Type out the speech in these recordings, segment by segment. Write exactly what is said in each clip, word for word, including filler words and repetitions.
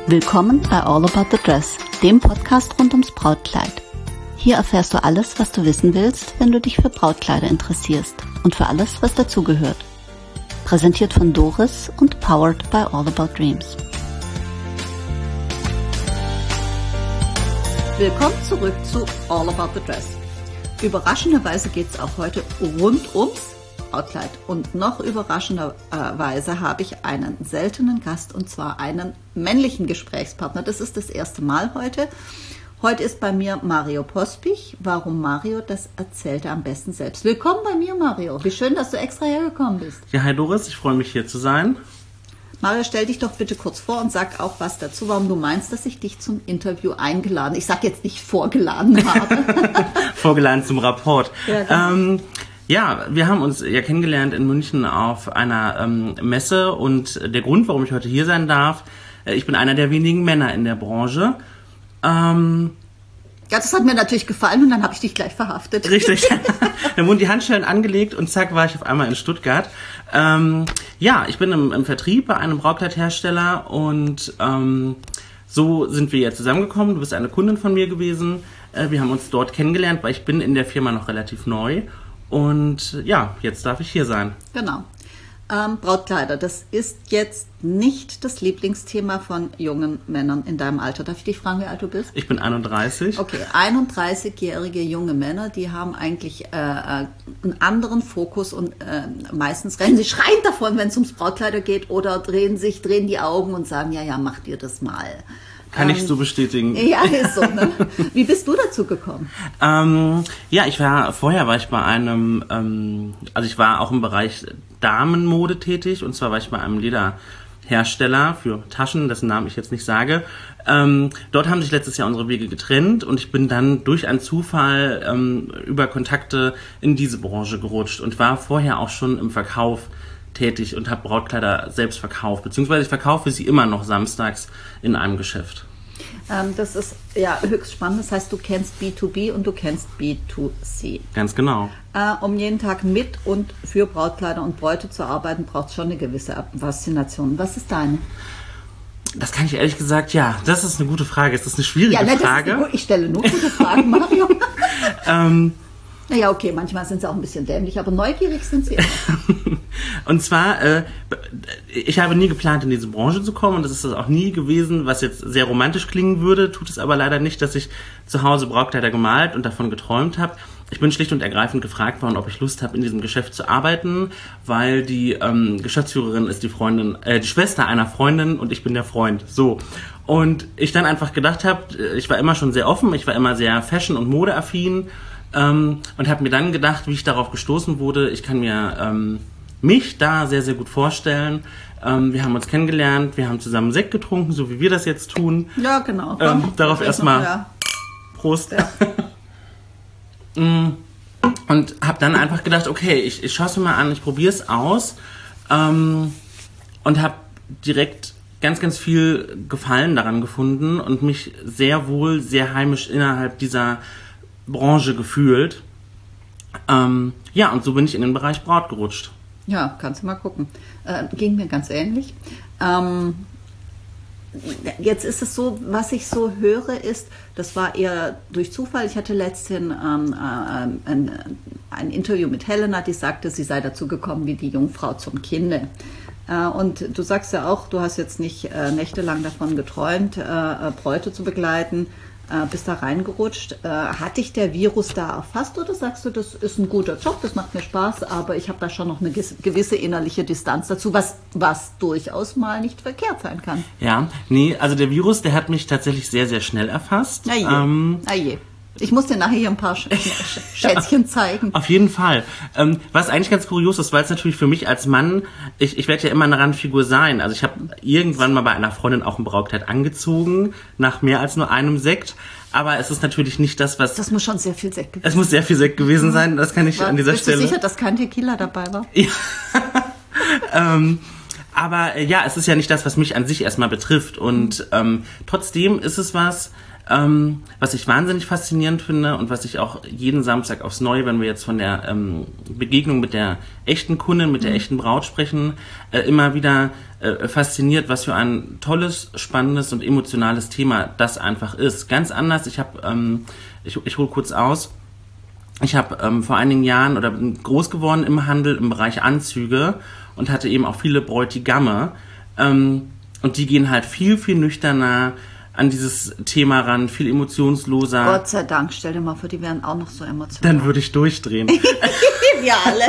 Willkommen bei All About the Dress, dem Podcast rund ums Brautkleid. Hier erfährst du alles, was du wissen willst, wenn du dich für Brautkleider interessierst und für alles, was dazugehört. Präsentiert von Doris und powered by All About Dreams. Willkommen zurück zu All About the Dress. Überraschenderweise geht es auch heute rund ums Brautkleid. Und noch überraschenderweise habe ich einen seltenen Gast, und zwar einen männlichen Gesprächspartner. Das ist das erste Mal heute. Heute ist bei mir Mario Pospich. Warum Mario? Das erzählt er am besten selbst. Willkommen bei mir, Mario. Wie schön, dass du extra hergekommen bist. Ja, hi Doris, ich freue mich hier zu sein. Mario, stell dich doch bitte kurz vor und sag auch was dazu, warum du meinst, dass ich dich zum Interview eingeladen, ich sag jetzt nicht vorgeladen habe. Vorgeladen zum Rapport. Ja, genau. ähm, ja, wir haben uns ja kennengelernt in München auf einer ähm, Messe und der Grund, warum ich heute hier sein darf, äh, ich bin einer der wenigen Männer in der Branche. Ähm, Ja, das hat mir natürlich gefallen und dann habe ich dich gleich verhaftet. Richtig. Dann wurden die Handschellen angelegt und zack, war ich auf einmal in Stuttgart. Ähm, ja, ich bin im, im Vertrieb bei einem Brautkleidhersteller und ähm, so sind wir jetzt zusammengekommen. Du bist eine Kundin von mir gewesen. Äh, wir haben uns dort kennengelernt, weil ich bin in der Firma noch relativ neu. Und ja, jetzt darf ich hier sein. Genau. Ähm, Brautkleider, das ist jetzt nicht das Lieblingsthema von jungen Männern in deinem Alter. Darf ich dich fragen, wie alt du bist? Ich bin einunddreißig. Okay, einunddreißigjährige junge Männer, die haben eigentlich äh, einen anderen Fokus und äh, meistens rennen sie schreiend davon, wenn es ums Brautkleider geht, oder drehen sich, drehen die Augen und sagen, ja, ja, mach dir das mal. Kann ähm, ich so bestätigen. Ja, ist so. Ne? Wie bist du dazu gekommen? Ähm, ja, ich war, vorher war ich bei einem, ähm, also ich war auch im Bereich Damenmode tätig, und zwar war ich bei einem Lederhersteller für Taschen, dessen Namen ich jetzt nicht sage. Ähm, dort haben sich letztes Jahr unsere Wege getrennt und ich bin dann durch einen Zufall ähm, über Kontakte in diese Branche gerutscht und war vorher auch schon im Verkauf tätig und habe Brautkleider selbst verkauft, beziehungsweise ich verkaufe sie immer noch samstags in einem Geschäft. Ähm, das ist ja höchst spannend. Das heißt, du kennst B zwei B und du kennst B zwei C. Ganz genau. Äh, um jeden Tag mit und für Brautkleider und Bräute zu arbeiten, braucht es schon eine gewisse Faszination. Was ist deine? Das kann ich ehrlich gesagt, ja, das ist eine gute Frage. Es ist eine schwierige ja, ne, Frage. Das ist eine, ich stelle nur gute Fragen, Mario. ähm, Naja, okay, manchmal sind sie auch ein bisschen dämlich, aber neugierig sind sie immer. Und zwar, äh, ich habe nie geplant, in diese Branche zu kommen, und das ist auch nie gewesen, was jetzt sehr romantisch klingen würde, tut es aber leider nicht, dass ich zu Hause Brautkleider gemalt und davon geträumt habe. Ich bin schlicht und ergreifend gefragt worden, ob ich Lust habe, in diesem Geschäft zu arbeiten, weil die ähm, Geschäftsführerin ist die Freundin, äh, die Schwester einer Freundin und ich bin der Freund. So. Und ich dann einfach gedacht habe, ich war immer schon sehr offen, ich war immer sehr fashion- und modeaffin, ähm, und habe mir dann gedacht, wie ich darauf gestoßen wurde, ich kann mir ähm, mich da sehr, sehr gut vorstellen. Ähm, wir haben uns kennengelernt, wir haben zusammen Sekt getrunken, so wie wir das jetzt tun. Ja, genau. Ähm, darauf erstmal ja. Prost. Ja. Und habe dann einfach gedacht, okay, ich, ich schaue es mir mal an, ich probiere es aus, ähm, und habe direkt ganz, ganz viel Gefallen daran gefunden und mich sehr wohl, sehr heimisch innerhalb dieser Branche gefühlt. Ähm, ja, und so bin ich in den Bereich Braut gerutscht. Ja, kannst du mal gucken. Äh, ging mir ganz ähnlich. Ähm, jetzt ist es so, was ich so höre, ist, das war eher durch Zufall. Ich hatte letztens ähm, äh, ein, ein Interview mit Helena, die sagte, sie sei dazu gekommen wie die Jungfrau zum Kinde. Äh, und du sagst ja auch, du hast jetzt nicht äh, nächtelang davon geträumt, äh, Bräute zu begleiten. Äh, bist da reingerutscht. Äh, hat dich der Virus da erfasst oder sagst du, das ist ein guter Job, das macht mir Spaß, aber ich habe da schon noch eine gewisse innerliche Distanz dazu, was, was durchaus mal nicht verkehrt sein kann? Ja, nee, also der Virus, der hat mich tatsächlich sehr, sehr schnell erfasst. Na je, ähm, na je. Ich muss dir nachher hier ein paar Sch Schätzchen zeigen. Auf jeden Fall. Ähm, was eigentlich ganz kurios ist, weil es natürlich für mich als Mann, ich, ich werde ja immer eine Randfigur sein. Also ich habe irgendwann mal bei einer Freundin auch ein Brautkleid angezogen, nach mehr als nur einem Sekt. Aber es ist natürlich nicht das, was... Das muss schon sehr viel Sekt gewesen sein. Es muss sehr viel Sekt gewesen sein, das kann ich war, an dieser bist Stelle... Bist du sicher, dass kein Tequila dabei war? Ja. ähm, aber äh, ja, es ist ja nicht das, was mich an sich erstmal betrifft. Und ähm, trotzdem ist es was... Ähm, was ich wahnsinnig faszinierend finde und was ich auch jeden Samstag aufs Neue, wenn wir jetzt von der ähm, Begegnung mit der echten Kundin, mit der mhm. echten Braut sprechen, äh, immer wieder äh, fasziniert, was für ein tolles, spannendes und emotionales Thema das einfach ist. Ganz anders, ich habe, ähm, ich, ich hole kurz aus, ich habe ähm, vor einigen Jahren oder bin groß geworden im Handel im Bereich Anzüge und hatte eben auch viele Bräutigamme ähm, und die gehen halt viel, viel nüchterner an dieses Thema ran, viel emotionsloser. Gott sei Dank, stell dir mal vor, die wären auch noch so emotional. Dann würde ich durchdrehen. Wir alle.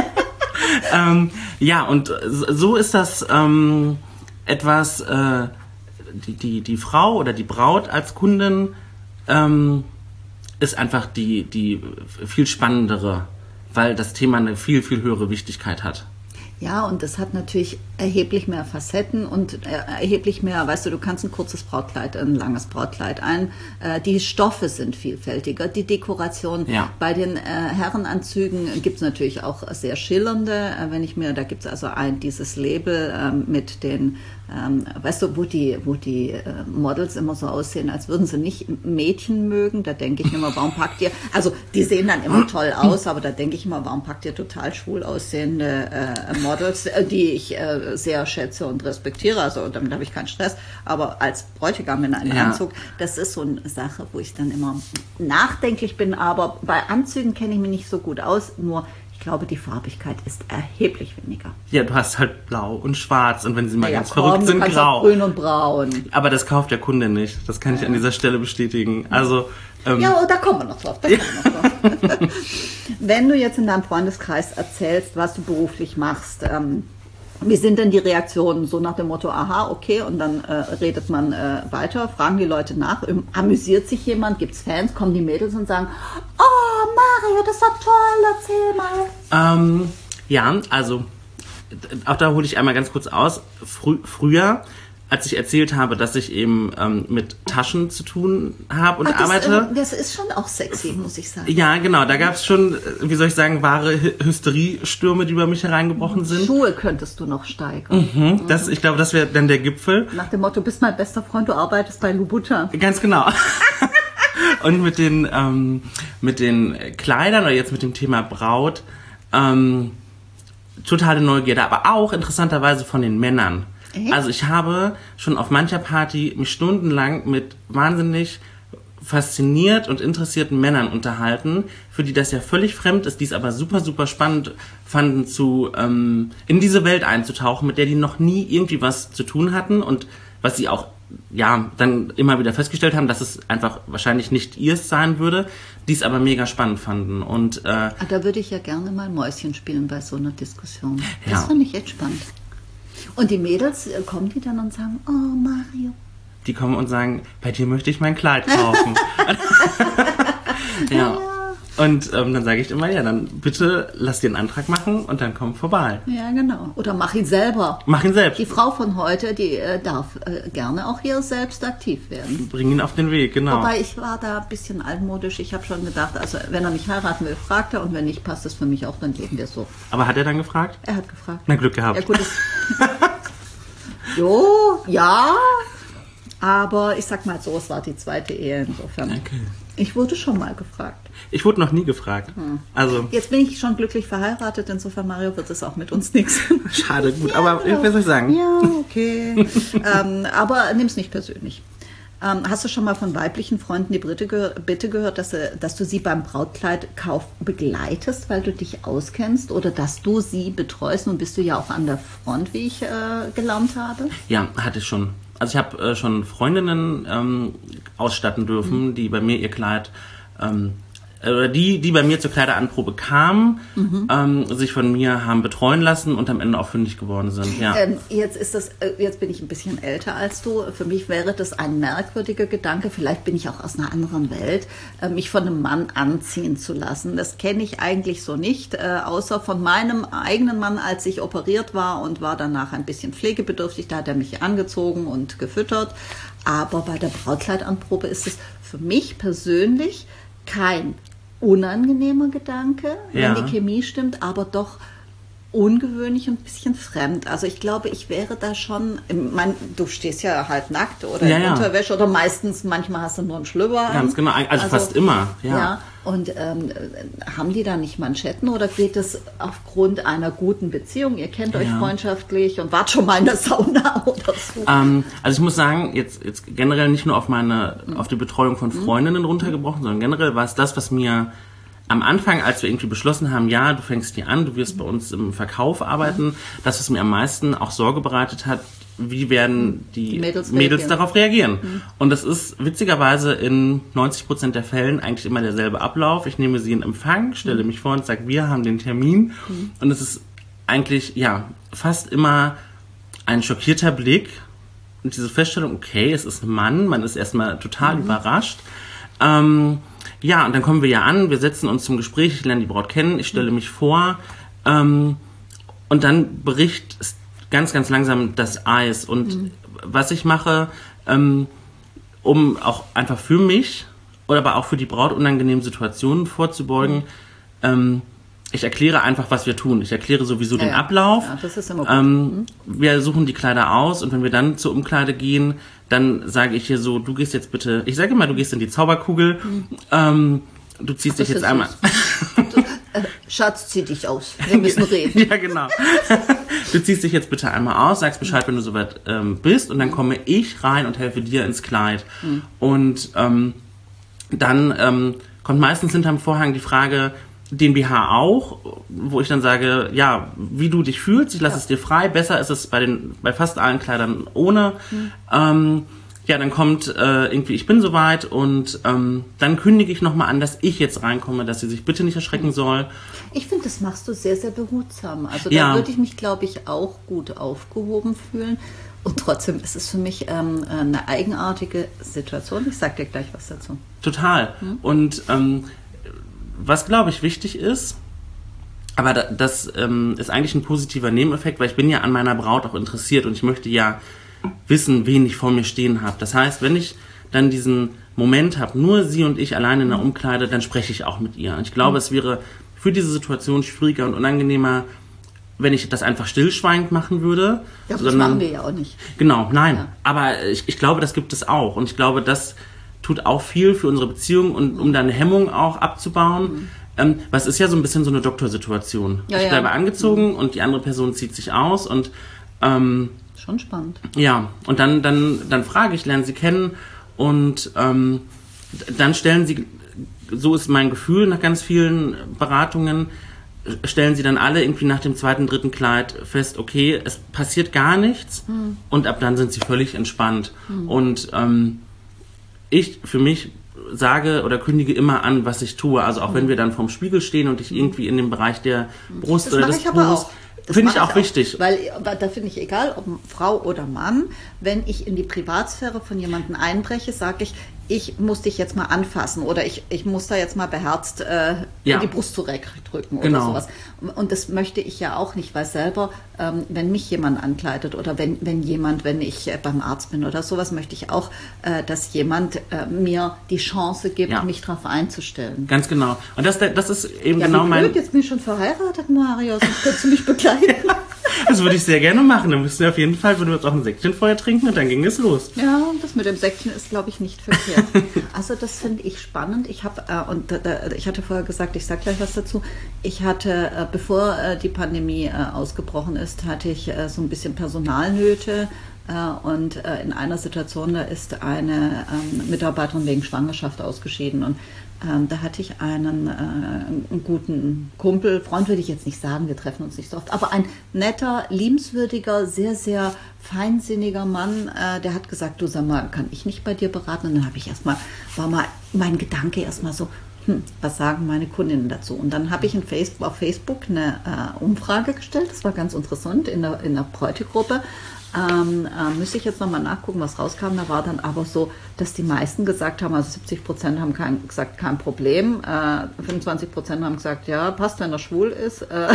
ähm, ja, und so ist das ähm, etwas, äh, die, die, die Frau oder die Braut als Kundin ähm, ist einfach die, die viel spannendere, weil das Thema eine viel, viel höhere Wichtigkeit hat. Ja, und das hat natürlich erheblich mehr Facetten und erheblich mehr, weißt du, du kannst ein kurzes Brautkleid, ein langes Brautkleid ein. Die Stoffe sind vielfältiger, die Dekoration. Ja. Bei den Herrenanzügen gibt es natürlich auch sehr schillernde. Wenn ich mir, da gibt es also ein, dieses Label mit den, weißt du, wo die, wo die Models immer so aussehen, als würden sie nicht Mädchen mögen. Da denke ich immer, warum packt ihr, also die sehen dann immer toll aus, aber da denke ich immer, warum packt ihr total schwul aussehende Models, die ich äh, sehr schätze und respektiere, also damit habe ich keinen Stress, aber als Bräutigam in einem ja. Anzug, das ist so eine Sache, wo ich dann immer nachdenklich bin, aber bei Anzügen kenne ich mich nicht so gut aus, nur ich glaube, die Farbigkeit ist erheblich weniger. Ja, du hast halt blau und schwarz und wenn sie mal ja, ganz komm, verrückt sind, grau. Grün und braun. Aber das kauft der Kunde nicht, das kann ich ja. an dieser Stelle bestätigen. Also Ähm, ja, da kommen wir noch drauf. Da kommen wir noch drauf. Wenn du jetzt in deinem Freundeskreis erzählst, was du beruflich machst, ähm, wie sind denn die Reaktionen? So nach dem Motto, aha, okay, und dann äh, redet man äh, weiter, fragen die Leute nach, amüsiert sich jemand, gibt es Fans, kommen die Mädels und sagen, oh Mario, das war toll, erzähl mal. Ähm, ja, also auch da hole ich einmal ganz kurz aus. Frü- früher als ich erzählt habe, dass ich eben ähm, mit Taschen zu tun habe und Ach, das, arbeite. Äh, das ist schon auch sexy, muss ich sagen. Ja, genau. Da gab es schon, wie soll ich sagen, wahre Hysteriestürme, die über mich hereingebrochen sind. Schuhe könntest du noch steigern. Mhm, mhm. Das, ich glaube, das wäre dann der Gipfel. Nach dem Motto, du bist mein bester Freund, du arbeitest bei Louboutin. Ganz genau. Und mit den, ähm, mit den Kleidern oder jetzt mit dem Thema Braut, ähm, totale Neugierde, aber auch interessanterweise von den Männern. Also ich habe schon auf mancher Party mich stundenlang mit wahnsinnig fasziniert und interessierten Männern unterhalten, für die das ja völlig fremd ist, die es aber super, super spannend fanden, zu ähm, in diese Welt einzutauchen, mit der die noch nie irgendwie was zu tun hatten und was sie auch ja dann immer wieder festgestellt haben, dass es einfach wahrscheinlich nicht ihrs sein würde, die es aber mega spannend fanden. Und äh, ah, da würde ich ja gerne mal Mäuschen spielen bei so einer Diskussion. Das ja. fand ich echt spannend. Und die Mädels, kommen die dann und sagen, oh Mario. Die kommen und sagen, bei dir möchte ich mein Kleid kaufen. ja. ja. Und ähm, dann sage ich immer, ja, dann bitte lass dir einen Antrag machen und dann komm vorbei. Ja, genau. Oder mach ihn selber. Mach ihn selbst. Die Frau von heute, die äh, darf äh, gerne auch hier selbst aktiv werden. Bring ihn auf den Weg, genau. Wobei, ich war da ein bisschen altmodisch. Ich habe schon gedacht, also wenn er mich heiraten will, fragt er. Und wenn nicht, passt es für mich auch, dann leben wir so. Aber hat er dann gefragt? Er hat gefragt. Na, Glück gehabt. Ja, gut. Jo, ja. Aber ich sag mal so, es war die zweite Ehe insofern. Okay. Ich wurde schon mal gefragt. Ich wurde noch nie gefragt. Hm. Also jetzt bin ich schon glücklich verheiratet, insofern, Mario, wird es auch mit uns nichts. Schade, gut, ja, aber genau. was soll ich sagen? Ja, okay. ähm, aber nimm es nicht persönlich. Ähm, hast du schon mal von weiblichen Freunden die Bitte, ge- Bitte gehört, dass, sie, dass du sie beim Brautkleidkauf begleitest, weil du dich auskennst, oder dass du sie betreust? Nun bist du ja auch an der Front, wie ich äh, gelernt habe. Ja, hatte ich schon. Also ich habe äh, schon Freundinnen ähm, ausstatten dürfen, mhm. die bei mir ihr Kleid, ähm, oder die, die bei mir zur Kleideranprobe kamen, mhm. ähm, sich von mir haben betreuen lassen und am Ende auch fündig geworden sind. Ja. Ähm, jetzt ist das, äh, jetzt bin ich ein bisschen älter als du. Für mich wäre das ein merkwürdiger Gedanke. Vielleicht bin ich auch aus einer anderen Welt, äh, mich von einem Mann anziehen zu lassen. Das kenne ich eigentlich so nicht, äh, außer von meinem eigenen Mann, als ich operiert war und war danach ein bisschen pflegebedürftig. Da hat er mich angezogen und gefüttert. Aber bei der Brautkleidanprobe ist es für mich persönlich kein unangenehmer Gedanke, wenn ja. die Chemie stimmt, aber doch ungewöhnlich und ein bisschen fremd. Also ich glaube, ich wäre da schon, ich mein, du stehst ja halt nackt oder ja, in ja. Unterwäsche oder meistens, manchmal hast du nur einen Schlüpper. Ganz genau, also, also fast immer. Ja. ja. Und ähm, haben die da nicht Manschetten oder geht es aufgrund einer guten Beziehung? Ihr kennt euch ja. freundschaftlich und wart schon mal in der Sauna oder so. Ähm, also ich muss sagen, jetzt, jetzt generell nicht nur auf meine, mhm. auf die Betreuung von Freundinnen mhm. runtergebrochen, sondern generell war es das, was mir am Anfang, als wir irgendwie beschlossen haben, ja, du fängst hier an, du wirst bei uns im Verkauf arbeiten, das, was mir am meisten auch Sorge bereitet hat, wie werden die, die Mädels, Mädels reagieren. darauf reagieren. Mhm. Und das ist witzigerweise in neunzig Prozent der Fällen eigentlich immer derselbe Ablauf. Ich nehme sie in Empfang, stelle mhm. mich vor und sage, wir haben den Termin. Mhm. Und es ist eigentlich, ja, fast immer ein schockierter Blick und diese Feststellung, okay, es ist ein Mann, man ist erstmal total mhm. überrascht. Ähm, Ja, und dann kommen wir ja an, wir setzen uns zum Gespräch, ich lerne die Braut kennen, ich stelle mich vor ähm, und dann bricht ganz, ganz langsam das Eis. Und mhm. was ich mache, ähm, um auch einfach für mich oder aber auch für die Braut unangenehmen Situationen vorzubeugen, mhm. ähm, ich erkläre einfach, was wir tun. Ich erkläre sowieso ja, den ja. Ablauf. Ja, das ist immer gut. Ähm, mhm. Wir suchen die Kleider aus und wenn wir dann zur Umkleide gehen, dann sage ich hier so, du gehst jetzt bitte, ich sage immer, du gehst in die Zauberkugel, mhm. ähm, du ziehst Ach, dich jetzt einmal... Du, äh, Schatz, zieh dich aus, wir müssen reden. Ja, genau. Du ziehst dich jetzt bitte einmal aus, sagst Bescheid, wenn du soweit ähm, bist und dann komme ich rein und helfe dir ins Kleid. Mhm. Und ähm, dann ähm, kommt meistens hinterm Vorhang die Frage, den B H auch, wo ich dann sage, ja, wie du dich fühlst, ich lasse ja. es dir frei, besser ist es bei den bei fast allen Kleidern ohne. Mhm. Ähm, ja, dann kommt äh, irgendwie, ich bin soweit und ähm, dann kündige ich nochmal an, dass ich jetzt reinkomme, dass sie sich bitte nicht erschrecken soll. Ich finde, das machst du sehr, sehr behutsam. Also ja. da würde ich mich, glaube ich, auch gut aufgehoben fühlen. Und trotzdem ist es für mich ähm, eine eigenartige Situation. Ich sage dir gleich was dazu. Total. Hm? Und ähm, was, glaube ich, wichtig ist, aber das ähm, ist eigentlich ein positiver Nebeneffekt, weil ich bin ja an meiner Braut auch interessiert und ich möchte ja wissen, wen ich vor mir stehen habe. Das heißt, wenn ich dann diesen Moment habe, nur sie und ich alleine in der Umkleide, dann spreche ich auch mit ihr. Und ich glaube, mhm. es wäre für diese Situation schwieriger und unangenehmer, wenn ich das einfach stillschweigend machen würde. Ja, das sondern, machen wir ja auch nicht. Genau, nein. Ja. Aber ich, ich glaube, das gibt es auch. Und ich glaube, das tut auch viel für unsere Beziehung und mhm. um da eine Hemmung auch abzubauen. Mhm. Ähm, weil es ist ja so ein bisschen so eine Doktorsituation. Ja, ich bleibe ja. angezogen mhm. und die andere Person zieht sich aus und ähm, schon spannend. Ja, und dann, dann, dann frage ich, lerne sie kennen und ähm, dann stellen sie, so ist mein Gefühl nach ganz vielen Beratungen, stellen sie dann alle irgendwie nach dem zweiten, dritten Kleid fest, okay, es passiert gar nichts hm. und ab dann sind sie völlig entspannt. Hm. Und ähm, ich für mich sage oder kündige immer an, was ich tue. Also auch hm. wenn wir dann vorm Spiegel stehen und ich irgendwie in dem Bereich der Brust das oder des Po. Finde ich auch wichtig. Weil da finde ich, egal ob Frau oder Mann, wenn ich in die Privatsphäre von jemandem einbreche, sage ich, ich muss dich jetzt mal anfassen oder ich, ich muss da jetzt mal beherzt äh, ja. die Brust zurückdrücken genau. oder sowas. Und das möchte ich ja auch nicht, weil selber, ähm, wenn mich jemand ankleidet oder wenn, wenn jemand, wenn ich äh, beim Arzt bin oder sowas, möchte ich auch, äh, dass jemand äh, mir die Chance gibt, ja. mich darauf einzustellen. Ganz genau. Und das, das ist eben ja, genau wie mein... blöd, jetzt bin ich schon verheiratet, Marius, sonst könntest du mich begleiten. Das würde ich sehr gerne machen. Dann müssten wir auf jeden Fall, würden wir uns auch ein Säckchen vorher trinken und dann ging es los. Ja, das mit dem Säckchen ist, glaube ich, nicht verkehrt. Also das finde ich spannend. Ich habe äh, und äh, ich hatte vorher gesagt, ich sage gleich was dazu. Ich hatte, äh, bevor äh, die Pandemie äh, ausgebrochen ist, hatte ich äh, so ein bisschen Personalnöte. Äh, und äh, in einer Situation, da ist eine ähm, Mitarbeiterin wegen Schwangerschaft ausgeschieden. Und ähm, da hatte ich einen, äh, einen guten Kumpel, Freund würde ich jetzt nicht sagen, wir treffen uns nicht so oft, aber ein netter, liebenswürdiger, sehr, sehr feinsinniger Mann, äh, der hat gesagt, du sag mal, kann ich nicht bei dir beraten? Und dann habe ich erstmal, war mal mein Gedanke erstmal so, hm, was sagen meine Kundinnen dazu? Und dann habe ich in Facebook, auf Facebook eine äh, Umfrage gestellt, das war ganz interessant, in der, in der Bräutegruppe. Ähm, äh, müsste ich jetzt nochmal nachgucken, was rauskam. Da war dann aber so, dass die meisten gesagt haben, also siebzig Prozent haben kein, gesagt, kein Problem, äh, fünfundzwanzig Prozent haben gesagt, ja, passt, wenn er schwul ist. Äh,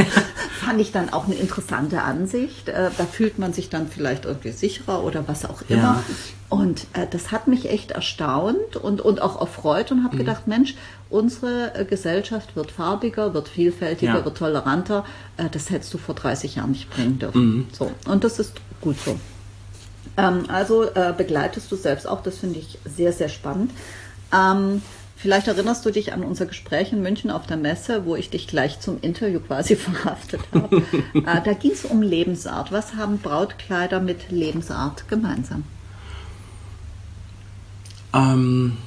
fand ich dann auch eine interessante Ansicht. Äh, da fühlt man sich dann vielleicht irgendwie sicherer oder was auch immer. Und äh, das hat mich echt erstaunt und, und auch erfreut und habe mhm. gedacht, Mensch, unsere äh, Gesellschaft wird farbiger, wird vielfältiger, ja. wird toleranter. Äh, das hättest du vor dreißig Jahren nicht bringen dürfen. Mhm. So, und das ist gut so. Ähm, also äh, begleitest du selbst auch, das finde ich sehr, sehr spannend. Ähm, vielleicht erinnerst du dich an unser Gespräch in München auf der Messe, wo ich dich gleich zum Interview quasi verhaftet habe. äh, da ging es um Lebensart. Was haben Brautkleider mit Lebensart gemeinsam? Ähm,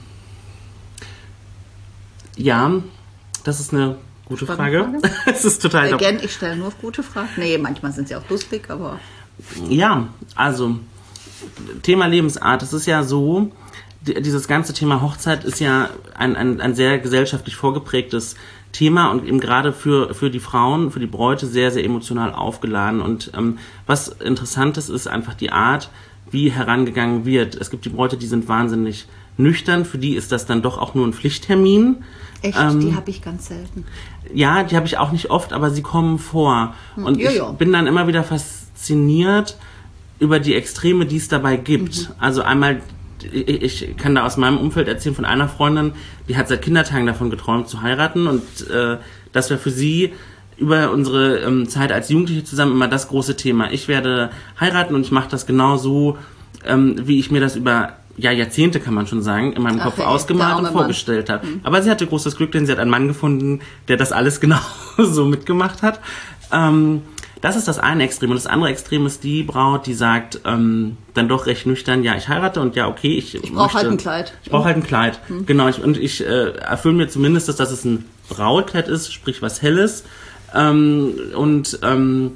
ja, das ist eine gute Frage. Frage. Es ist total. Again, ich stelle nur gute Fragen. Nee, manchmal sind sie auch lustig, aber. Ja, also Thema Lebensart. Es ist ja so, dieses ganze Thema Hochzeit ist ja ein, ein, ein sehr gesellschaftlich vorgeprägtes Thema und eben gerade für, für die Frauen, für die Bräute sehr, sehr emotional aufgeladen. Und ähm, was interessant ist, ist einfach die Art, wie herangegangen wird. Es gibt die Bräute, die sind wahnsinnig nüchtern, für die ist das dann doch auch nur ein Pflichttermin. Echt? Ähm, die habe ich ganz selten. Ja, die habe ich auch nicht oft, aber sie kommen vor. Hm, und ja, ich ja. bin dann immer wieder fasziniert über die Extreme, die es dabei gibt. Mhm. Also einmal, ich, ich kann da aus meinem Umfeld erzählen von einer Freundin, die hat seit Kindertagen davon geträumt zu heiraten und äh, das wäre für sie über unsere ähm, Zeit als Jugendliche zusammen immer das große Thema. Ich werde heiraten und ich mache das genau so, ähm, wie ich mir das über ja, Jahrzehnte, kann man schon sagen, in meinem Ach, Kopf ey, ausgemalt und vorgestellt habe. Mhm. Aber sie hatte großes Glück, denn sie hat einen Mann gefunden, der das alles genau so mitgemacht hat. Ähm, das ist das eine Extrem. Und das andere Extrem ist die Braut, die sagt, ähm, dann doch recht nüchtern, ja, ich heirate und ja, okay, ich Ich brauche halt ein Kleid. Ich brauche halt ein Kleid, mhm. genau. Ich, und ich äh, erfülle mir zumindest, dass, dass es ein Brautkleid ist, sprich was Helles. Ähm, und ähm,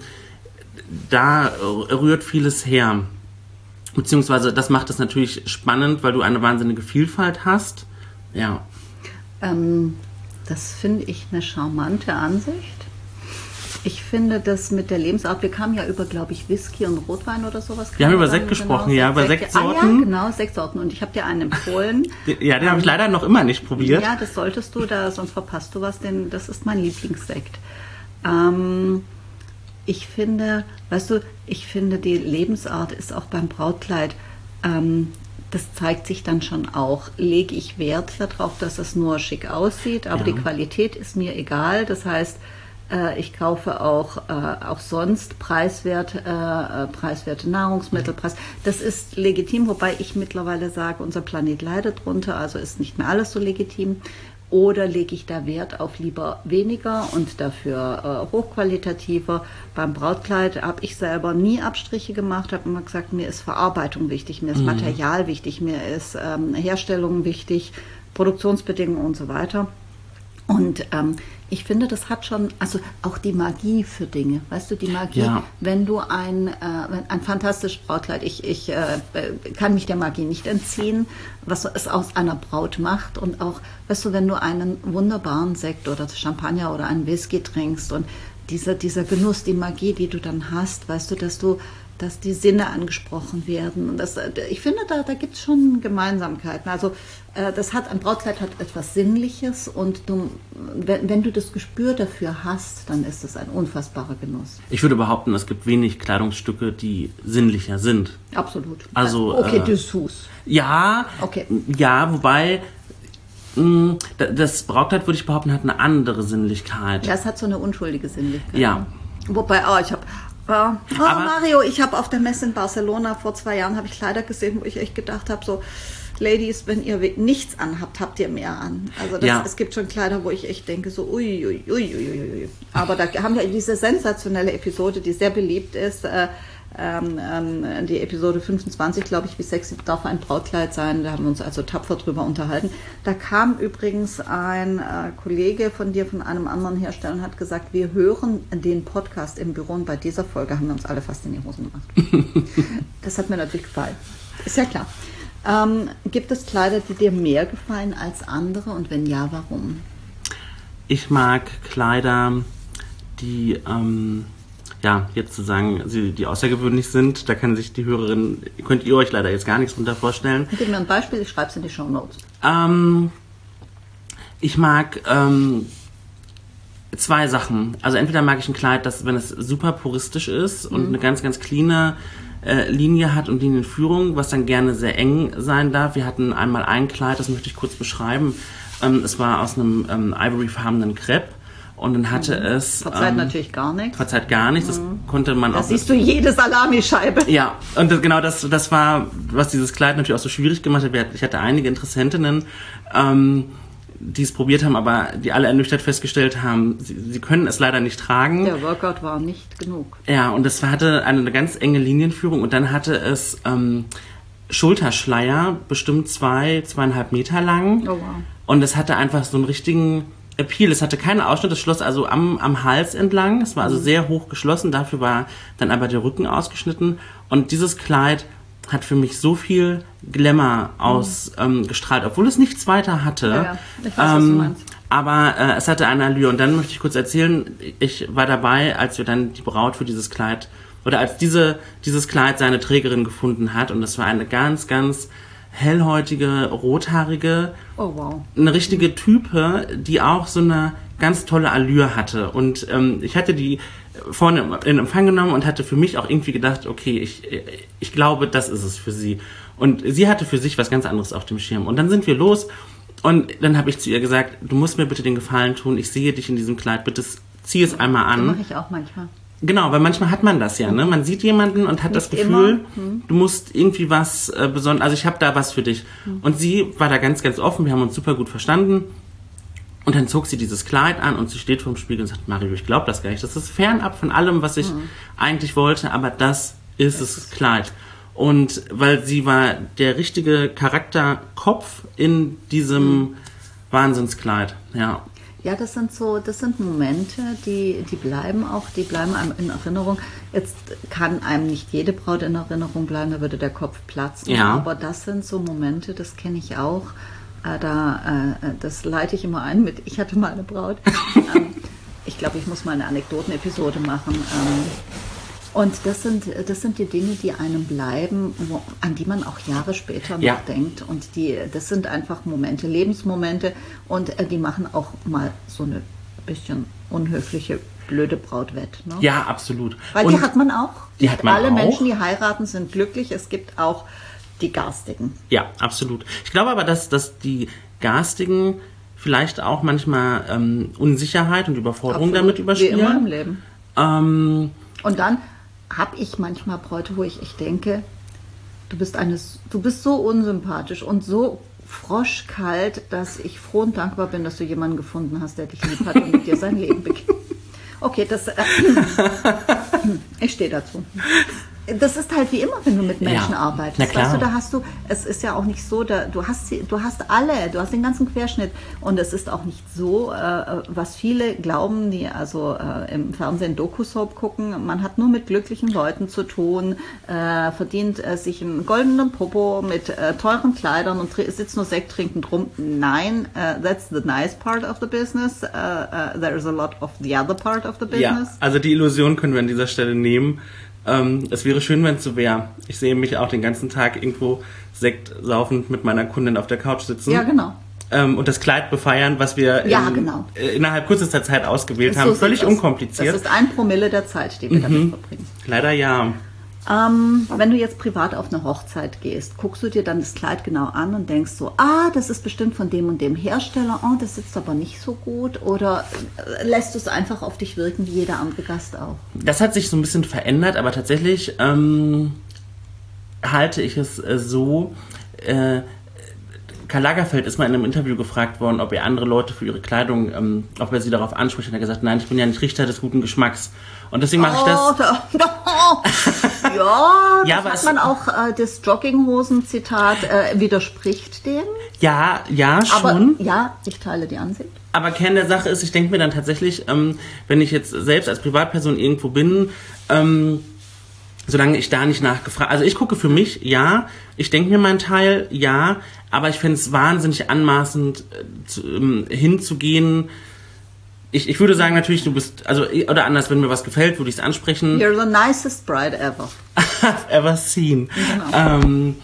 da rührt vieles her. Beziehungsweise das macht es natürlich spannend, weil du eine wahnsinnige Vielfalt hast. Ja. Ähm, das finde ich eine charmante Ansicht. Ich finde das mit der Lebensart, wir kamen ja über, glaube ich, Whisky und Rotwein oder sowas. Wir haben über Sekt gesprochen, genau, ja, über Sektsorten. Ah, ja, genau, Sektsorten. Und ich habe dir einen empfohlen. Ja, den habe ich leider noch immer nicht probiert. Ja, das solltest du, da, sonst verpasst du was, denn das ist mein Lieblingssekt. Ähm, ich finde, weißt du, ich finde, die Lebensart ist auch beim Brautkleid, ähm, das zeigt sich dann schon auch. Lege ich Wert darauf, dass es nur schick aussieht, aber ja. die Qualität ist mir egal. Das heißt, äh, ich kaufe auch, äh, auch sonst preiswert, äh, preiswerte Nahrungsmittel. Preis. Das ist legitim, wobei ich mittlerweile sage, unser Planet leidet drunter, also ist nicht mehr alles so legitim. Oder lege ich da Wert auf lieber weniger und dafür äh, hochqualitativer? Beim Brautkleid habe ich selber nie Abstriche gemacht, habe immer gesagt, mir ist Verarbeitung wichtig, mir ist mhm. Material wichtig, mir ist ähm, Herstellung wichtig, Produktionsbedingungen und so weiter. Und ähm, ich finde, das hat schon, also auch die Magie für Dinge, weißt du, die Magie, ja. wenn du ein, äh, ein fantastisches Brautkleid, ich, ich äh, kann mich der Magie nicht entziehen, was es aus einer Braut macht und auch, weißt du, wenn du einen wunderbaren Sekt oder Champagner oder einen Whisky trinkst und dieser, dieser Genuss, die Magie, die du dann hast, weißt du, dass du dass die Sinne angesprochen werden. Und das, ich finde, da, da gibt es schon Gemeinsamkeiten. Also äh, das hat, ein Brautkleid hat etwas Sinnliches und du, wenn, wenn du das Gespür dafür hast, dann ist es ein unfassbarer Genuss. Ich würde behaupten, es gibt wenig Kleidungsstücke, die sinnlicher sind. Absolut. Also, okay, äh, Dessous. Ja, okay. ja, wobei mh, das Brautkleid, würde ich behaupten, hat eine andere Sinnlichkeit. Ja, es hat so eine unschuldige Sinnlichkeit. Ja. Wobei, oh, ich habe Ja. Oh, Mario, ich habe auf der Messe in Barcelona vor zwei Jahren habe ich Kleider gesehen, wo ich echt gedacht habe, so Ladies, wenn ihr nichts anhabt, habt ihr mehr an. Also das, ja. es gibt schon Kleider, wo ich echt denke, so ui, ui, ui, ui, ui. Aber da haben wir diese sensationelle Episode, die sehr beliebt ist, äh, ähm, ähm, die Episode fünfundzwanzig, glaube ich, wie sexy darf ein Brautkleid sein. Da haben wir uns also tapfer drüber unterhalten. Da kam übrigens ein äh, Kollege von dir, von einem anderen Hersteller und hat gesagt, wir hören den Podcast im Büro und bei dieser Folge haben wir uns alle fast in die Hosen gemacht. Das hat mir natürlich gefallen. Ist ja klar. Ähm, gibt es Kleider, die dir mehr gefallen als andere und wenn ja, warum? Ich mag Kleider, die ähm ja, jetzt zu sagen, die außergewöhnlich sind, da kann sich die Hörerin, könnt ihr euch leider jetzt gar nichts drunter vorstellen. Gib mir ein Beispiel, ich schreibe es in die Shownotes. Ähm, ich mag ähm, Zwei Sachen. Also entweder mag ich ein Kleid, das, wenn es super puristisch ist und mhm. eine ganz, ganz cleane äh, Linie hat und Linienführung, was dann gerne sehr eng sein darf. Wir hatten einmal ein Kleid, das möchte ich kurz beschreiben. Ähm, es war aus einem ähm, ivoryfarbenen Crepe. Und dann hatte mhm. es... Verzeiht ähm, natürlich gar nichts. Verzeiht gar nichts, das mhm. konnte man da auch... Da siehst du jede Salamischeibe. Ja, und das, genau das, das war, was dieses Kleid natürlich auch so schwierig gemacht hat. Ich hatte einige Interessentinnen, ähm, die es probiert haben, aber die alle ernüchtert festgestellt haben, sie, sie können es leider nicht tragen. Der Workout war nicht genug. Ja, und es hatte eine, eine ganz enge Linienführung und dann hatte es ähm, Schulterschleier, bestimmt zwei, zweieinhalb Meter lang. Oh wow. Und es hatte einfach so einen richtigen Appeal. Es hatte keinen Ausschnitt, es schloss also am, am Hals entlang. Es war also sehr hoch geschlossen, dafür war dann aber der Rücken ausgeschnitten. Und dieses Kleid hat für mich so viel Glamour ausgestrahlt, ähm, obwohl es nichts weiter hatte. Ja, ja. Ich weiß, ähm, was du meinst. Aber äh, es hatte eine Allure. Und dann möchte ich kurz erzählen, ich war dabei, als wir dann die Braut für dieses Kleid, oder als diese, dieses Kleid seine Trägerin gefunden hat. Und das war eine ganz, ganz hellhäutige, rothaarige, oh, wow. eine richtige Type, die auch so eine ganz tolle Allure hatte. Und ähm, ich hatte die vorne in Empfang genommen und hatte für mich auch irgendwie gedacht, okay, ich, ich glaube, das ist es für sie. Und sie hatte für sich was ganz anderes auf dem Schirm. Und dann sind wir los und dann habe ich zu ihr gesagt, du musst mir bitte den Gefallen tun, ich sehe dich in diesem Kleid, bitte zieh es einmal an. Das mache ich auch manchmal. Genau, weil manchmal hat man das ja, ne? Man sieht jemanden und hat Nicht das Gefühl, hm. du musst irgendwie was äh, besonders, also ich habe da was für dich. Hm. Und sie war da ganz, ganz offen, wir haben uns super gut verstanden. Und dann zog sie dieses Kleid an und sie steht vor dem Spiegel und sagt, Mario, ich glaube das gar nicht. Das ist fernab von allem, was ich hm. eigentlich wollte, aber das ist das, das Kleid. Und weil sie war der richtige Charakterkopf in diesem hm. Wahnsinnskleid, ja. Ja, das sind so, das sind Momente, die, die bleiben auch, die bleiben einem in Erinnerung. Jetzt kann einem nicht jede Braut in Erinnerung bleiben, da würde der Kopf platzen. Ja. Aber das sind so Momente, das kenne ich auch. Äh, da, äh, das leite ich immer ein mit, ich hatte mal eine Braut. ähm, ich glaube, ich muss mal eine Anekdotenepisode machen. Ähm, und das sind, das sind die Dinge, die einem bleiben, wo, an die man auch Jahre später noch ja. denkt. Und die, das sind einfach Momente, Lebensmomente. Und äh, die machen auch mal so eine bisschen unhöfliche, blöde Braut wett. Ne? Ja, absolut. Weil und die hat man auch. Die hat man Alle auch. Menschen, die heiraten, sind glücklich. Es gibt auch die Garstigen. Ja, absolut. Ich glaube aber, dass, dass die Garstigen vielleicht auch manchmal ähm, Unsicherheit und Überforderung absolut. Damit überspielen. Wie immer im Leben. Ähm, und dann habe ich manchmal Bräute, wo ich, ich denke, du bist eines, du bist so unsympathisch und so froschkalt, dass ich froh und dankbar bin, dass du jemanden gefunden hast, der dich lieb hat und mit dir sein Leben beginnt. Okay, das, äh, ich stehe dazu. Das ist halt wie immer, wenn du mit Menschen ja, arbeitest. Na klar. Weißt du, da hast du, es ist ja auch nicht so, da, du hast sie, du hast alle, du hast den ganzen Querschnitt. Und es ist auch nicht so, äh, was viele glauben, die also äh, im Fernsehen Doku-Soap gucken, man hat nur mit glücklichen Leuten zu tun, äh, verdient äh, sich einen goldenen Popo mit äh, teuren Kleidern und sitzt nur Sekt trinkend rum. Nein, uh, that's the nice part of the business. Uh, uh, there is a lot of the other part of the business. Ja, also die Illusion können wir an dieser Stelle nehmen. Ähm, es wäre schön, wenn es so wäre. Ich sehe mich auch den ganzen Tag irgendwo Sekt saufend mit meiner Kundin auf der Couch sitzen. Ja, genau. Ähm, und das Kleid befeiern, was wir ja, in, genau. äh, innerhalb kürzester Zeit ausgewählt so haben. Völlig das. unkompliziert. Das ist ein Promille der Zeit, die wir mhm. damit verbringen. Leider ja. Ähm, wenn du jetzt privat auf eine Hochzeit gehst, guckst du dir dann das Kleid genau an und denkst so, ah, das ist bestimmt von dem und dem Hersteller, oh, das sitzt aber nicht so gut, oder lässt du es einfach auf dich wirken, wie jeder andere Gast auch? Das hat sich so ein bisschen verändert, aber tatsächlich ähm, halte ich es äh, so, äh, Karl Lagerfeld ist mal in einem Interview gefragt worden, ob er andere Leute für ihre Kleidung, ähm, ob er sie darauf anspricht. Und er hat gesagt, nein, ich bin ja nicht Richter des guten Geschmacks. Und deswegen mache ich das. Oh, da, da, ja, das ja, hat es, man auch, äh, das Jogginghosen-Zitat äh, widerspricht dem. Ja, ja, schon. Aber, ja, ich teile die Ansicht. Aber Kern der Sache ist, ich denke mir dann tatsächlich, ähm, wenn ich jetzt selbst als Privatperson irgendwo bin, ähm, solange ich da nicht nachgefragt, also ich gucke für mich, ja, ich denke mir meinen Teil, ja, aber ich fände es wahnsinnig anmaßend, äh, zu, ähm, hinzugehen. Ich, ich würde sagen natürlich, du bist, also, oder anders, wenn mir was gefällt, würde ich es ansprechen. You're the nicest bride ever. I've ever seen. Genau. Ähm,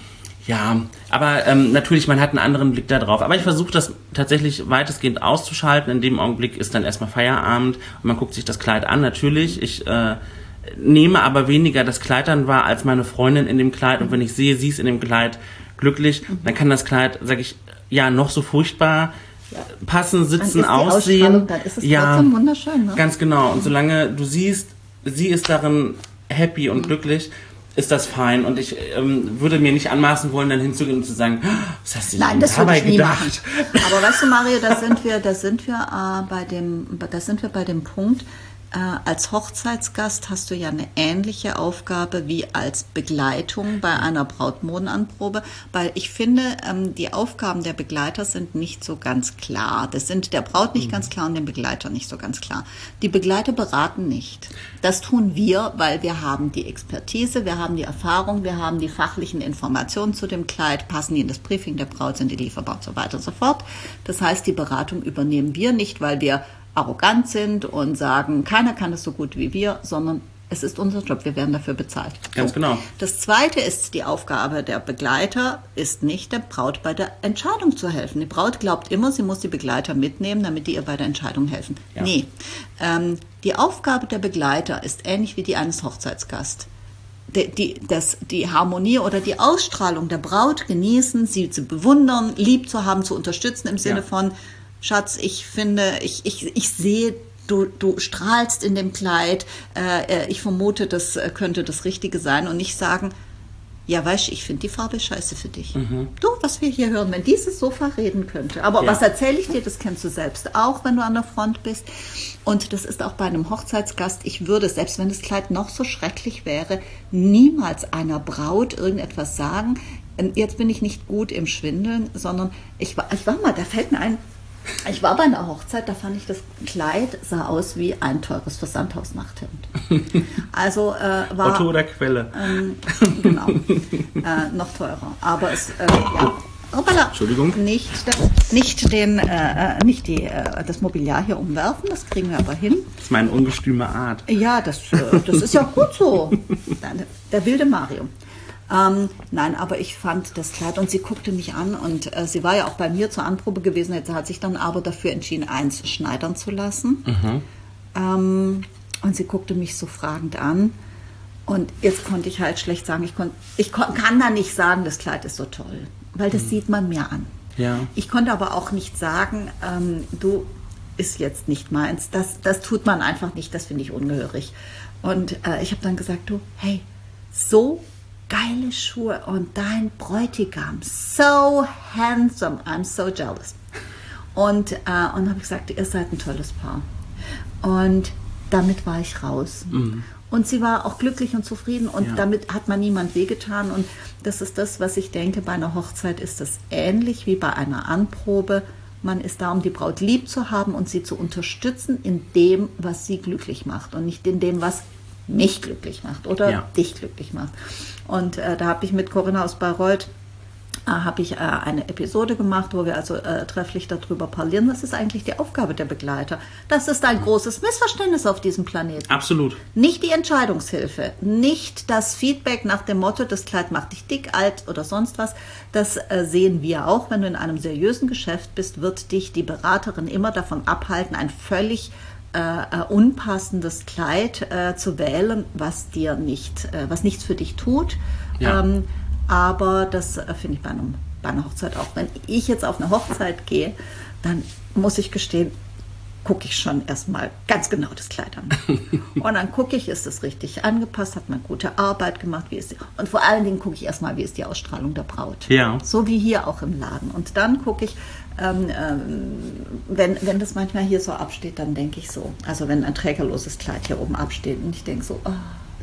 Ja, aber ähm, natürlich, man hat einen anderen Blick da drauf. Aber ich versuche das tatsächlich weitestgehend auszuschalten. In dem Augenblick ist dann erstmal Feierabend und man guckt sich das Kleid an. Natürlich, ich äh, nehme aber weniger das Kleid dann wahr als meine Freundin in dem Kleid. Und wenn ich sehe, sie ist in dem Kleid glücklich, mhm. dann kann das Kleid, sage ich, ja, noch so furchtbar ja. passen, sitzen, dann ist die aussehen. Dann ist es ja, trotzdem wunderschön. Ne? Ganz genau. Und solange du siehst, sie ist darin happy und mhm. glücklich, ist das fein. Und ich ähm, würde mir nicht anmaßen wollen, dann hinzugehen und zu sagen, was hast du denn Nein, das dabei würde ich nie gedacht? machen. Aber weißt du, Mario, da sind wir, da sind wir äh, bei dem, da sind wir bei dem Punkt. Äh, als Hochzeitsgast hast du ja eine ähnliche Aufgabe wie als Begleitung bei einer Brautmodenanprobe, weil ich finde, ähm, die Aufgaben der Begleiter sind nicht so ganz klar. Das sind der Braut nicht mhm. ganz klar und dem Begleiter nicht so ganz klar. Die Begleiter beraten nicht. Das tun wir, weil wir haben die Expertise, wir haben die Erfahrung, wir haben die fachlichen Informationen zu dem Kleid, passen die in das Briefing der Braut, sind die lieferbar und so weiter und so fort. Das heißt, die Beratung übernehmen wir nicht, weil wir arrogant sind und sagen, keiner kann das so gut wie wir, sondern es ist unser Job, wir werden dafür bezahlt. Ganz so. genau. Das Zweite ist, die Aufgabe der Begleiter ist nicht, der Braut bei der Entscheidung zu helfen. Die Braut glaubt immer, sie muss die Begleiter mitnehmen, damit die ihr bei der Entscheidung helfen. Ja. Nee, ähm, die Aufgabe der Begleiter ist ähnlich wie die eines Hochzeitsgasts. Die, die, das, die Harmonie oder die Ausstrahlung der Braut genießen, sie zu bewundern, lieb zu haben, zu unterstützen im Sinne ja. von, Schatz, ich finde, ich, ich, ich sehe, du, du strahlst in dem Kleid, äh, ich vermute, das könnte das Richtige sein und nicht sagen, ja, weißt du, ich finde die Farbe scheiße für dich. Mhm. Du, was wir hier hören, wenn dieses Sofa reden könnte. Aber ja. was erzähle ich dir, das kennst du selbst auch, wenn du an der Front bist. Und das ist auch bei einem Hochzeitsgast, ich würde, selbst wenn das Kleid noch so schrecklich wäre, niemals einer Braut irgendetwas sagen. Jetzt bin ich nicht gut im Schwindeln, sondern ich war, ich war mal, da fällt mir ein, ich war bei einer Hochzeit, da fand ich, das Kleid sah aus wie ein teures Versandhaus-Nachthemd. Also äh, war... Otto oder Quelle. Ähm, genau, äh, noch teurer. Aber es, äh, ja... Hoppala. Entschuldigung. Nicht, das, nicht, den, äh, nicht die, äh, das Mobiliar hier umwerfen, das kriegen wir aber hin. Das ist meine ungestüme Art. Ja, das, äh, das ist ja gut so. Der, der wilde Mario. Ähm, nein, aber ich fand das Kleid und sie guckte mich an und äh, sie war ja auch bei mir zur Anprobe gewesen, jetzt hat sich dann aber dafür entschieden, eins schneidern zu lassen. Mhm. Ähm, und sie guckte mich so fragend an und jetzt konnte ich halt schlecht sagen, ich, kon, ich kon, kann da nicht sagen, das Kleid ist so toll, weil das mhm. sieht man mir an. Ja. Ich konnte aber auch nicht sagen, ähm, du, ist jetzt nicht meins, das, das tut man einfach nicht, das finde ich ungehörig. Und äh, ich habe dann gesagt, du, hey, so geile Schuhe und dein Bräutigam, so handsome, I'm so jealous. Und, äh, und habe ich gesagt, ihr seid ein tolles Paar. Und damit war ich raus. Mhm. Und sie war auch glücklich und zufrieden und ja. damit hat man niemand wehgetan. Und das ist das, was ich denke, bei einer Hochzeit ist das ähnlich wie bei einer Anprobe. Man ist da, um die Braut lieb zu haben und sie zu unterstützen in dem, was sie glücklich macht und nicht in dem, was mich glücklich macht oder ja. dich glücklich macht. Und äh, da habe ich mit Corinna aus Bayreuth äh, habe ich äh, eine Episode gemacht, wo wir also äh, trefflich darüber parlieren. Was ist eigentlich die Aufgabe der Begleiter? Das ist ein großes Missverständnis auf diesem Planeten. Absolut. Nicht die Entscheidungshilfe, nicht das Feedback nach dem Motto, das Kleid macht dich dick, alt oder sonst was. Das äh, sehen wir auch. Wenn du in einem seriösen Geschäft bist, wird dich die Beraterin immer davon abhalten, ein völlig Äh, unpassendes Kleid äh, zu wählen, was dir nicht, äh, was nichts für dich tut. Ja. Ähm, aber das äh, finde ich bei, einem, bei einer Hochzeit auch. Wenn ich jetzt auf eine Hochzeit gehe, dann muss ich gestehen, gucke ich schon erstmal ganz genau das Kleid an. Und dann gucke ich, ist es richtig angepasst, hat man gute Arbeit gemacht, wie ist die, und vor allen Dingen gucke ich erstmal, wie ist die Ausstrahlung der Braut. Ja. So wie hier auch im Laden. Und dann gucke ich, ähm, ähm, wenn, wenn das manchmal hier so absteht, dann denke ich so, also wenn ein trägerloses Kleid hier oben absteht und ich denke so, oh,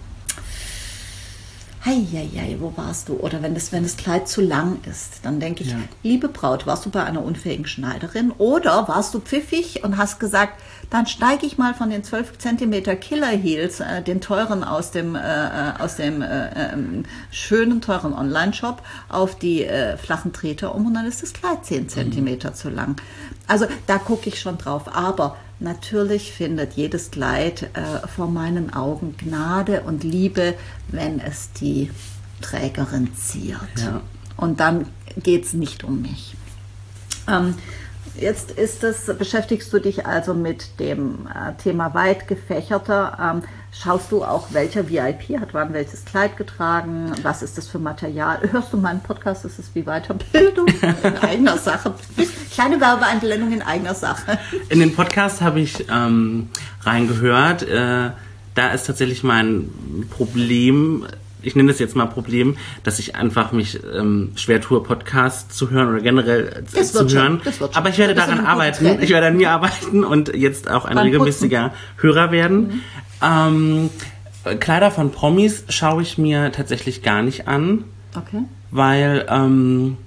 hei, hei, hei, wo warst du? Oder wenn das, wenn das Kleid zu lang ist, dann denke ich, ja. liebe Braut, warst du bei einer unfähigen Schneiderin oder warst du pfiffig und hast gesagt, dann steige ich mal von den zwölf Zentimeter Killer Heels, äh, den teuren aus dem, äh, aus dem äh, äh, schönen, teuren Online-Shop, auf die äh, flachen Treter um und dann ist das Kleid zehn Zentimeter mhm. zu lang. Also da gucke ich schon drauf, aber natürlich findet jedes Kleid äh, vor meinen Augen Gnade und Liebe, wenn es die Trägerin ziert. Ja. Und dann geht es nicht um mich. Ähm, jetzt ist das, beschäftigst du dich also mit dem äh, Thema weit gefächerter. Ähm, schaust du auch, welcher V I P hat wann welches Kleid getragen? Was ist das für Material? Hörst du meinen Podcast? Ist es wie Weiterbildung in eigener Sache? Kleine Werbeeinblendung in eigener Sache. In den Podcast habe ich ähm, reingehört. Äh, da ist tatsächlich mein Problem, ich nenne das jetzt mal Problem, dass ich einfach mich ähm, schwer tue, Podcasts zu hören oder generell äh, zu hören. Schon, Aber ich werde daran arbeiten. Training. Ich werde an mir arbeiten und jetzt auch ein Beim regelmäßiger Putzen. Hörer werden. Mhm. Ähm, Kleider von Promis schaue ich mir tatsächlich gar nicht an. Okay. Weil ähm,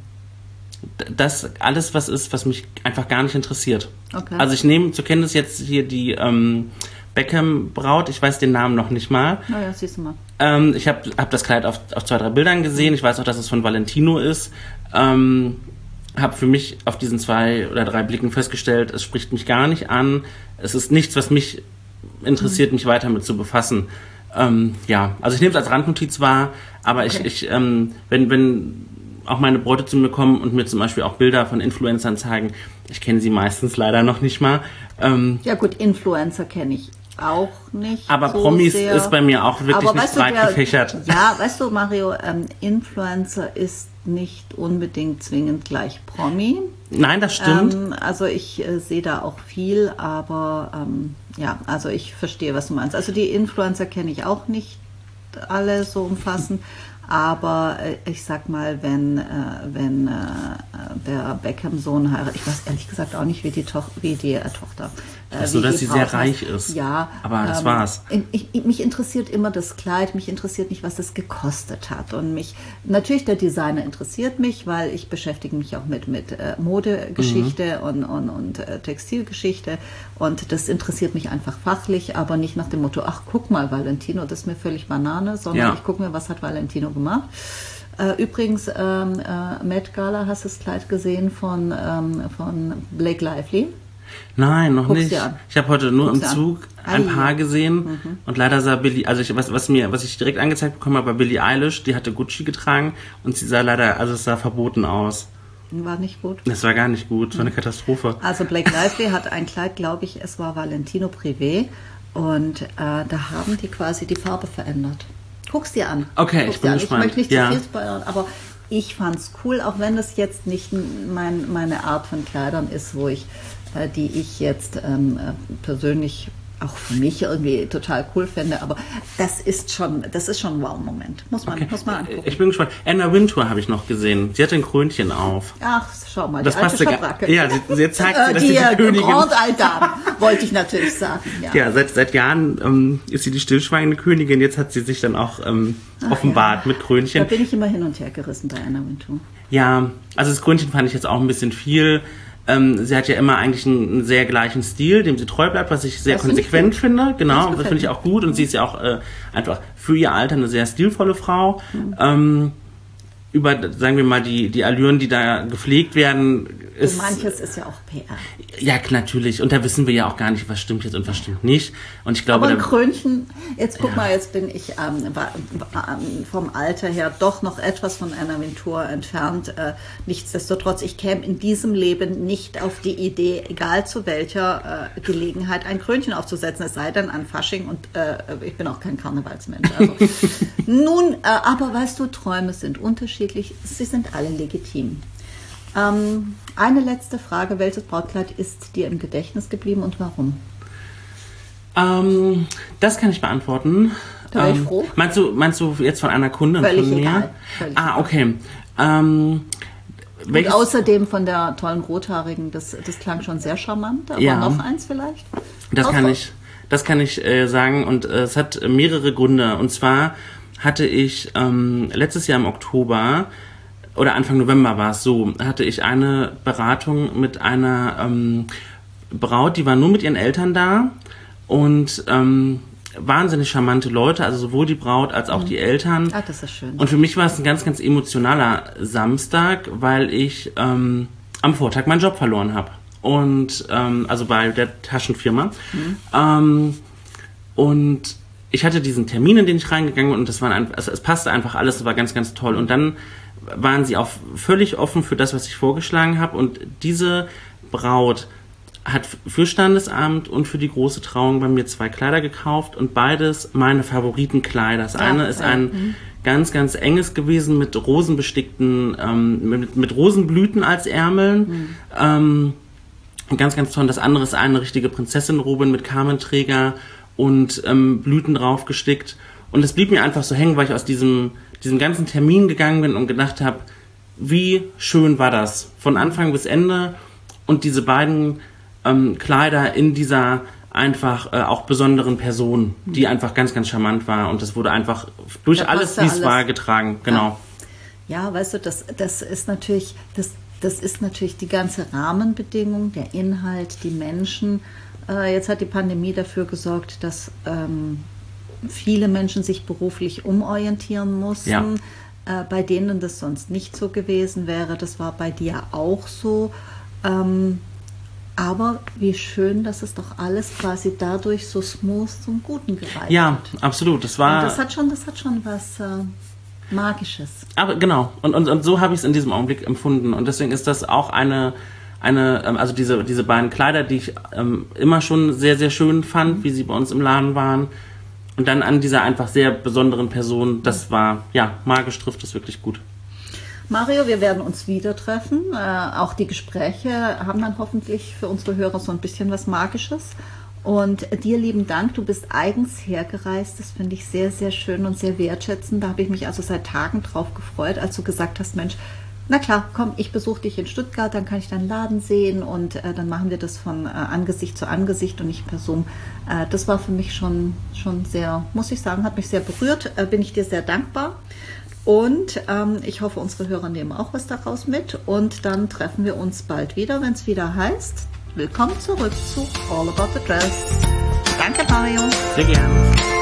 das alles was ist, was mich einfach gar nicht interessiert. Okay. Also ich nehme zur Kenntnis jetzt hier die ähm, Beckham-Braut, ich weiß den Namen noch nicht mal. Naja, siehst du mal. Ähm, ich habe hab das Kleid auf, auf zwei, drei Bildern gesehen. Ich weiß auch, dass es von Valentino ist. Ähm, habe für mich auf diesen zwei oder drei Blicken festgestellt, es spricht mich gar nicht an. Es ist nichts, was mich interessiert, mhm. mich weiter mit zu befassen. Ähm, ja, also ich nehme es als Randnotiz wahr, aber okay. ich, ich ähm, wenn, wenn auch meine Bräute zu mir kommen und mir zum Beispiel auch Bilder von Influencern zeigen, ich kenne sie meistens leider noch nicht mal. Ähm, ja gut, Influencer kenne ich auch nicht. Aber so Promis sehr. ist bei mir auch wirklich aber nicht breit du, der, gefächert. Ja, weißt du, Mario, ähm, Influencer ist nicht unbedingt zwingend gleich Promi. Nein, das stimmt. Ähm, also ich äh, sehe da auch viel, aber ähm, ja, also ich verstehe, was du meinst. Also die Influencer kenne ich auch nicht alle so umfassend. Aber äh, ich sag mal, wenn, äh, wenn äh, der Beckham-Sohn heiratet, ich weiß ehrlich gesagt auch nicht, wie die, Toch- wie die äh, Tochter. Äh, so, dass sie sehr heißt. reich ist. Ja. Aber das ähm, war's. Ich, ich, mich interessiert immer das Kleid, mich interessiert nicht, was das gekostet hat. Und mich, natürlich der Designer interessiert mich, weil ich beschäftige mich auch mit, mit äh, Modegeschichte mhm. und, und, und äh, Textilgeschichte. Und das interessiert mich einfach fachlich, aber nicht nach dem Motto, ach, guck mal, Valentino, das ist mir völlig Banane, sondern ja. ich gucke mir, was hat Valentino gemacht. Äh, übrigens, ähm, äh, Met Gala, hast du das Kleid gesehen von, ähm, von Blake Lively? Nein, noch Guck's nicht. dir an. Ich habe heute nur Guck's im Zug ein Ei. Paar gesehen Mhm. und leider sah Billie, also ich, was, was mir, was ich direkt angezeigt bekommen habe, war Billie Eilish, die hatte Gucci getragen und sie sah leider, also es sah verboten aus. War nicht gut. Das war gar nicht gut, war eine Katastrophe. Also Blake Lively hat ein Kleid, glaube ich, es war Valentino Privé und äh, da haben die quasi die Farbe verändert. Guck's dir an. Okay, Guck's ich bin dir gespannt. Ich möchte nicht ja. zu viel spoilern, aber ich fand's cool, auch wenn das jetzt nicht mein, meine Art von Kleidern ist, wo ich, äh, die ich jetzt ähm, äh, persönlich auch für mich irgendwie total cool finde, aber das ist schon, das ist schon ein Wow-Moment. Muss man, okay. muss man angucken. Ich bin gespannt. Anna Wintour habe ich noch gesehen. Sie hatte ein Krönchen auf. Ach, schau mal, das die alte Schabracke. Ja, sie, sie zeigt, äh, dass die, sie die Königin... Grand Altar, wollte ich natürlich sagen. Ja, ja seit, seit Jahren ähm, ist sie die stillschweigende Königin. Jetzt hat sie sich dann auch ähm, offenbart ja. mit Krönchen. Da bin ich immer hin und her gerissen bei Anna Wintour. Ja, also das Krönchen fand ich jetzt auch ein bisschen viel. Ähm, sie hat ja immer eigentlich einen, einen sehr gleichen Stil, dem sie treu bleibt, was ich sehr das konsequent find finde. Genau, das, das finde ich auch gut. Und sie ist ja auch äh, einfach für ihr Alter eine sehr stilvolle Frau. Mhm. Ähm, über, sagen wir mal, die, die Allüren, die da gepflegt werden, ist... Und manches ist ja auch P R. Ja, natürlich. Und da wissen wir ja auch gar nicht, was stimmt jetzt und was stimmt nicht. Und ich glaube... Aber ein da, Krönchen, jetzt guck ja. mal, jetzt bin ich ähm, war, war, vom Alter her doch noch etwas von Anna Wintour entfernt. Äh, nichtsdestotrotz, ich käme in diesem Leben nicht auf die Idee, egal zu welcher äh, Gelegenheit, ein Krönchen aufzusetzen, es sei denn an Fasching und äh, ich bin auch kein Karnevalsmensch. Also. Nun, äh, aber weißt du, Träume sind unterschiedlich. Sie sind alle legitim. Ähm, eine letzte Frage. Welches Brautkleid ist dir im Gedächtnis geblieben und warum? Ähm, das kann ich beantworten. Da wäre ich ähm, froh. Meinst du, meinst du jetzt von einer Kundin Völlig von mir? Egal. Völlig ah, okay. Ähm, und außerdem von der tollen Rothaarigen, das, das klang schon sehr charmant, aber ja. noch eins vielleicht? Das Auch kann so. ich, das kann ich äh, sagen und äh, es hat mehrere Gründe. Und zwar hatte ich ähm, letztes Jahr im Oktober oder Anfang November war es so, hatte ich eine Beratung mit einer ähm, Braut, die war nur mit ihren Eltern da und ähm, wahnsinnig charmante Leute, also sowohl die Braut als auch mhm. die Eltern. Ah, das ist schön. Und für mich war es ein ganz, ganz emotionaler Samstag, weil ich ähm, am Vortag meinen Job verloren habe. Und ähm, also bei der Taschenfirma. Mhm. Ähm, und ich hatte diesen Termin, in den ich reingegangen bin und das war ein, also es passte einfach alles, das war ganz, ganz toll. Und dann waren sie auch völlig offen für das, was ich vorgeschlagen habe. Und diese Braut hat für Standesamt und für die große Trauung bei mir zwei Kleider gekauft und beides meine Favoritenkleider. Das eine ist ein mhm. ganz, ganz enges gewesen mit rosenbestickten, ähm, mit, mit Rosenblüten als Ärmeln. Mhm. Ähm, ganz, ganz toll. Das andere ist eine richtige Prinzessin-Robe mit Kamenträger und ähm, Blüten drauf gestickt. Und es blieb mir einfach so hängen, weil ich aus diesem, diesem ganzen Termin gegangen bin und gedacht habe, wie schön war das von Anfang bis Ende. Und diese beiden ähm, Kleider in dieser einfach äh, auch besonderen Person, die einfach ganz, ganz charmant war. Und das wurde einfach durch da alles, wie es war, getragen. Genau. Ja, ja, weißt du, das, das ist natürlich, das, das ist natürlich die ganze Rahmenbedingung, der Inhalt, die Menschen. Äh, jetzt hat die Pandemie dafür gesorgt, dass ähm, viele Menschen sich beruflich umorientieren mussten, ja. äh, bei denen das sonst nicht so gewesen wäre. Das war bei dir auch so. Ähm, aber wie schön, dass es doch alles quasi dadurch so smooth zum Guten gereicht ja, hat. Ja, absolut. Das war. Und das hat schon, das hat schon was äh, Magisches. Aber genau. Und, und, und so habe ich es in diesem Augenblick empfunden. Und deswegen ist das auch eine, eine, ähm, also diese, diese beiden Kleider, die ich ähm, immer schon sehr, sehr schön fand, mhm. wie sie bei uns im Laden waren. Und dann an dieser einfach sehr besonderen Person, das war, ja, magisch trifft es wirklich gut. Mario, wir werden uns wieder treffen. Äh, auch die Gespräche haben dann hoffentlich für unsere Hörer so ein bisschen was Magisches. Und dir lieben Dank, du bist eigens hergereist. Das finde ich sehr, sehr schön und sehr wertschätzend. Da habe ich mich also seit Tagen drauf gefreut, als du gesagt hast, Mensch, na klar, komm, ich besuche dich in Stuttgart, dann kann ich deinen Laden sehen und äh, dann machen wir das von äh, Angesicht zu Angesicht und nicht per Zoom. Äh, das war für mich schon, schon sehr, muss ich sagen, hat mich sehr berührt. Äh, bin ich dir sehr dankbar. Und ähm, ich hoffe, unsere Hörer nehmen auch was daraus mit. Und dann treffen wir uns bald wieder, wenn es wieder heißt, willkommen zurück zu All About the Dress. Danke, Mario. Sehr gerne.